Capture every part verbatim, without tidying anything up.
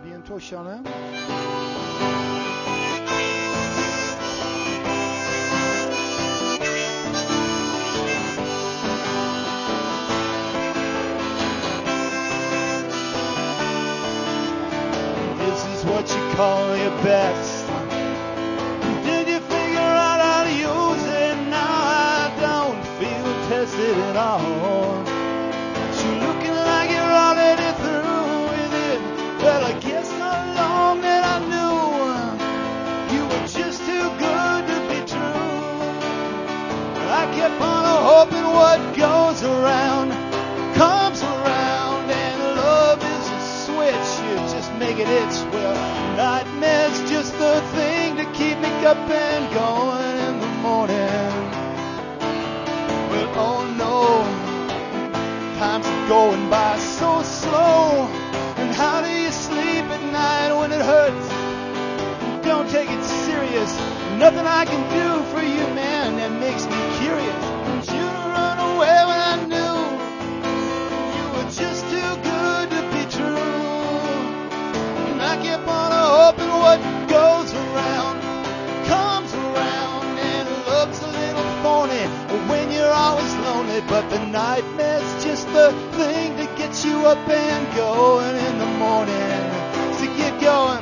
bientôt, Charlin. This is what you call your best. Did you figure out how to use it? Now I don't feel tested at all. You're looking like you're already through with it. Well, I guess not long that I knew you were just too good to be true. I kept on hoping what goes around comes around, and love is a switch, you just make it itch. Well, nightmare's just the thing to keep me up and going in the morning. Well, oh no, time's going by so slow. And how do you sleep at night when it hurts? Don't take it serious. Nothing I can do for you, man, that makes me curious. Did you run away when I knew you were just too good to be true? And I kept on hoping what goes around comes around, and love's a little phony when you're always lonely. But the nightmare's just the thing to get you up and going in the morning. So get going.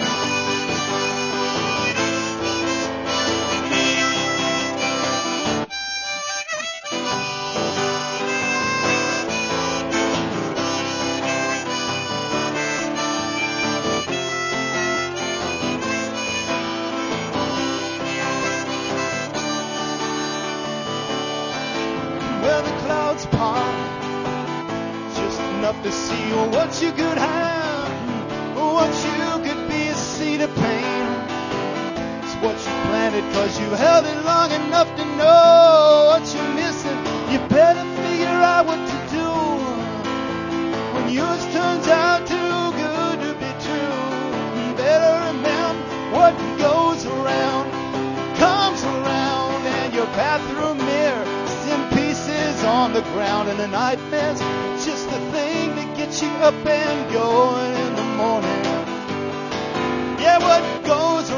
Well, the clouds part just enough to see what you could have, what you could be, a seed of pain. It's what you planted, cause you held it long enough to know what you're missing. You better figure out what to do when yours turns out too good to be true. You better remember what goes around comes around, and your bathroom mirror in pieces on the ground, and the nightmare's just the thing to get you up and going in the morning. Yeah, what goes